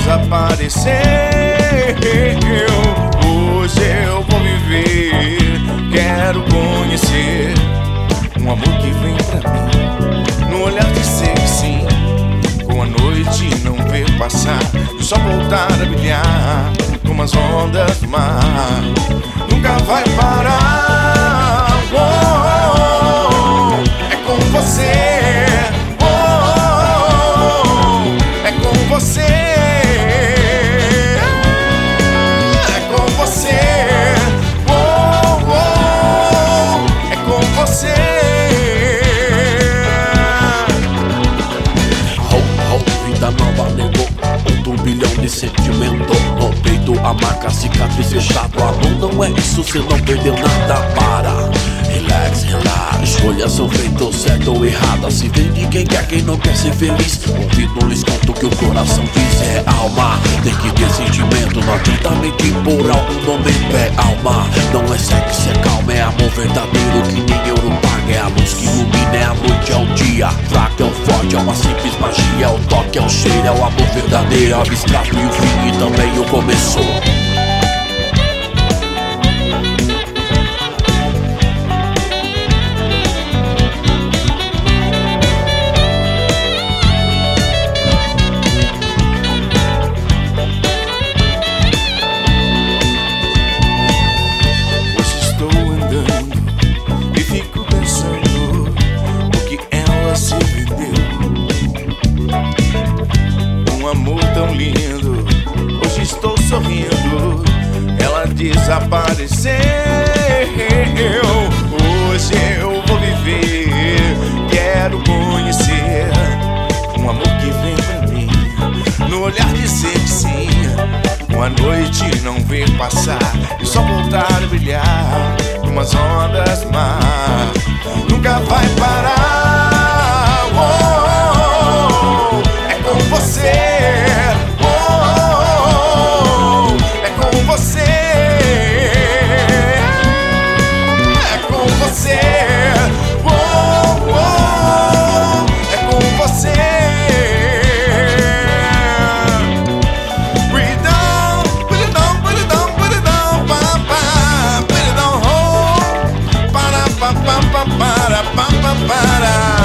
desapareceu. Hoje eu vou viver, quero conhecer um amor que vem pra mim, no olhar dizer que sim, com a noite não ver passar, e só voltar a brilhar como as ondas do mar. Nunca vai parar. Oh, oh, oh, é com você. De sentimento no peito, a marca, cicatriz fechado. Amor não é isso, cê não perdeu nada. Para, relax, relax. Escolhas são feitas certo ou errada. Se vem de quem quer, quem não quer ser feliz. Ouvido lhes conto que o coração diz. É alma, tem que ter sentimento. Não adianta mentir por algum momento. É alma, não é sexo, é calma. É amor verdadeiro que nem euro paga. É a luz que ilumina, é a noite, é o dia. Fraco é o forte, é uma simples magia. É o toque, é o cheiro, é o amor verdadeiro. Abstrato e o fim e também o começo. Hoje estou sorrindo, ela desapareceu. Hoje eu vou viver, quero conhecer um amor que vem pra mim, no olhar dizer que sim, com a noite não ver passar, e só voltar a brilhar como as ondas do mar. Nunca vai parar. Oh, oh, oh, é com você. Para